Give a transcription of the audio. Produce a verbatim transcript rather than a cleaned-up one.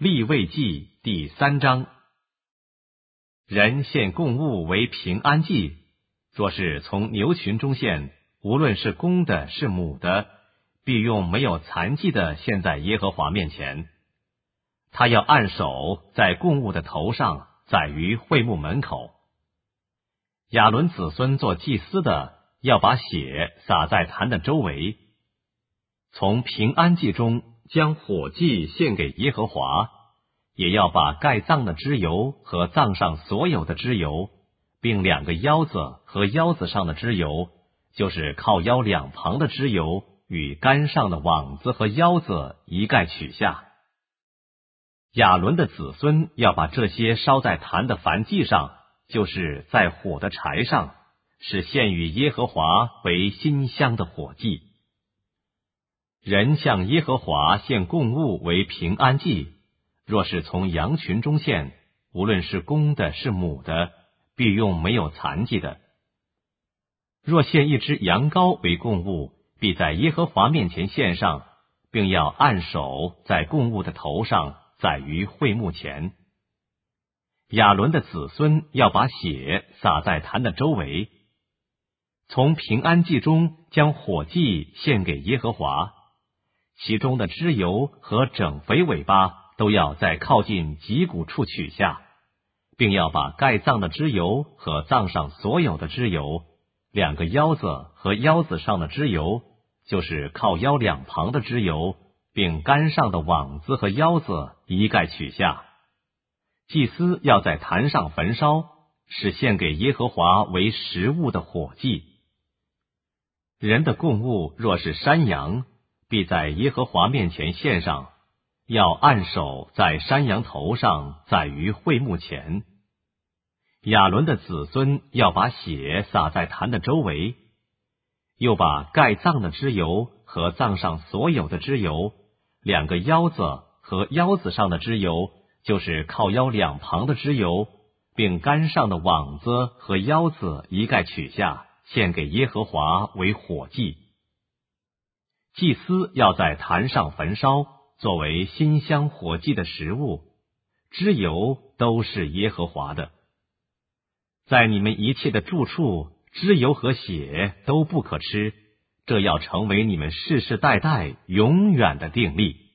利未记第三章。人献供物为平安祭，若是从牛群中献，无论是公的是母的，必用没有残疾的献在耶和华面前。他要按手在供物的头上，在于会幕门口。亚伦子孙做祭司的，要把血洒在坛的周围。从平安祭中将火祭献给耶和华，也要把盖脏的脂油和脏上所有的脂油，并两个腰子和腰子上的脂油，就是靠腰两旁的脂油，与杆上的网子和腰子一概取下。亚伦的子孙要把这些烧在坛的燔祭上，就是在火的柴上，是献与耶和华为馨香的火祭。人向耶和华献供物为平安祭，若是从羊群中献，无论是公的是母的，必用没有残疾的。若献一只羊羔为供物，必在耶和华面前献上，并要按手在供物的头上，在于会幕前。亚伦的子孙要把血洒在坛的周围。从平安祭中将火祭献给耶和华，其中的脂油和整肥尾巴都要在靠近脊骨处取下，并要把盖脏的脂油和脏上所有的脂油，两个腰子和腰子上的脂油，就是靠腰两旁的脂油，并杆上的网子和腰子一概取下。祭司要在坛上焚烧，是献给耶和华为食物的火祭。人的供物若是山羊，必在耶和华面前献上，要按手在山羊头上，在于会幕前。亚伦的子孙要把血洒在坛的周围，又把盖脏的脂油和脏上所有的脂油，两个腰子和腰子上的脂油，就是靠腰两旁的脂油，并杆上的网子和腰子一概取下，献给耶和华为火祭。祭司要在坛上焚烧，作为馨香火祭的食物，脂油都是耶和华的。在你们一切的住处，脂油和血都不可吃，这要成为你们世世代代永远的定例。